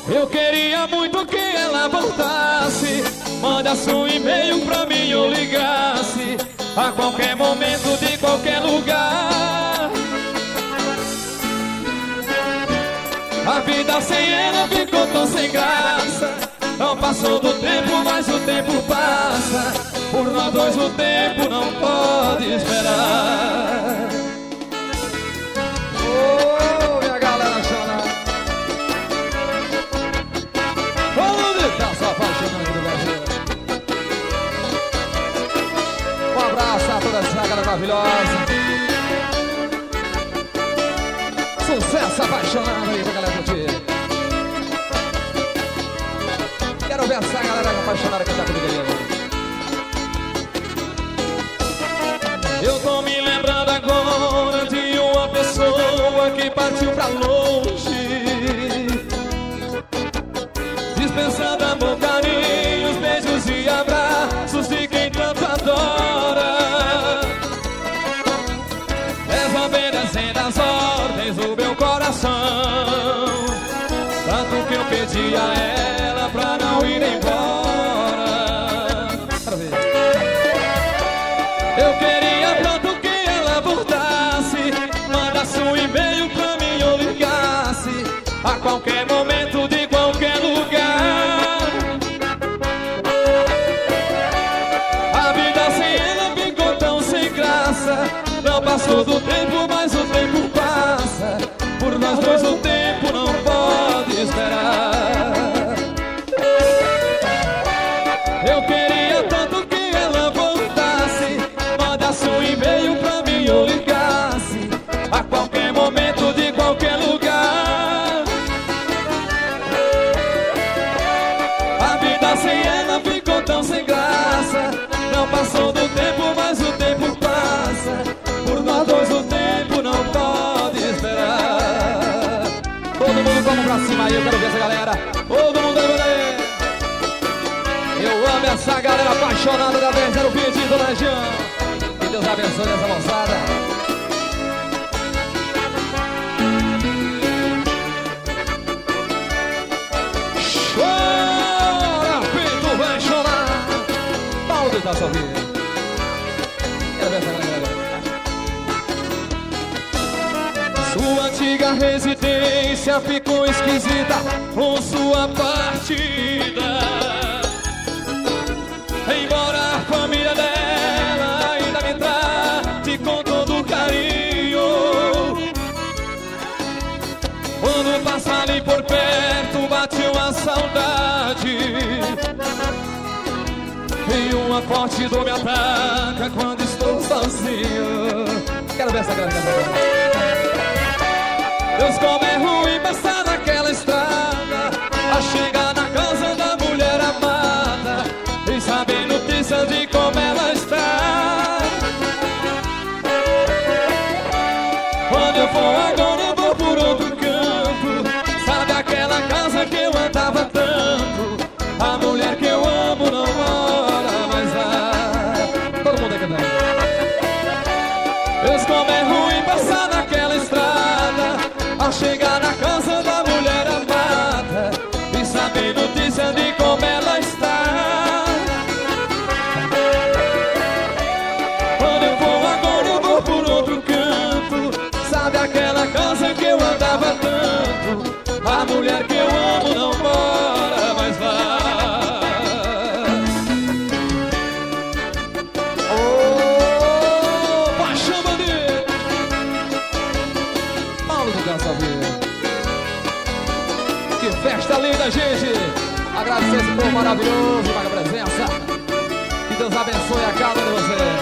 Eu queria muito que ela voltasse. Manda seu e-mail pra mim ou ligasse a qualquer momento, de qualquer lugar. A vida sem ela ficou tão sem graça. Não passou do tempo, mas o tempo passa. Por nós dois o tempo não pode esperar. Ô, minha galera chora. Vamos tá se apaixonando do Brasil. Um abraço a toda essa galera maravilhosa. Sucesso apaixonado aí pra galera curtir. Quero ver essa galera apaixonada que tá comigo ali. Eu tô me lembrando agora de uma pessoa que partiu pra longe, dispensando amor, carinhos, beijos e abraços de quem tanto adora. Desobedecendo as ordens do meu coração, tanto que eu pedi a ela pra não ir embora. Eu queria tanto que ela voltasse, mandasse um e-mail pra mim ou ligasse a qualquer momento, de qualquer lugar. A vida sem ela ficou tão sem graça. Não passou do tempo, mas o tempo passa. Por nós dois o tempo não pode esperar. Eu queria tanto que ela voltasse, mandasse um e-mail pra mim ou ligasse a qualquer momento, de qualquer lugar. A vida sem ela ficou tão sem graça. Não passou do tempo, mas o tempo passa. Por nós dois o tempo não pode esperar. Todo mundo vamos pra cima aí, eu quero ver essa galera. Todo mundo aí. Eu amo essa galera apaixonada da 020 do Legião. Que Deus abençoe essa moçada. Chora, Pinto, vai chorar. Balde tá sorrindo. Quero ver essa galera. Sua antiga residência ficou esquisita com sua partida. Embora a família dela ainda me trate com todo carinho, quando passa ali por perto bate uma saudade, e uma forte dor me ataca quando estou sozinho. Quero ver essa galera. Deus, como é ruim passar naquela estrada, a chegar na casa da mulher amada e saber notícias de como ela está. Quando eu for agora eu vou por outro canto. Sabe aquela casa que eu andava tanto? A mulher que eu amo não mora mais lá. Todo mundo aí cantando. Deus, como é ruim passar naquela estrada, ao chegar na casa da mulher amada e saber notícia de como ela está. Quando eu vou agora eu vou por outro canto. Sabe aquela casa que eu andava tanto? A mulher que eu amo não mora mais lá. Ô, paixão bandeira. Paulo do Cansalveiro. Que festa linda, gente. Agradecer esse povo maravilhoso, a presença. Que Deus abençoe a cada um de vocês.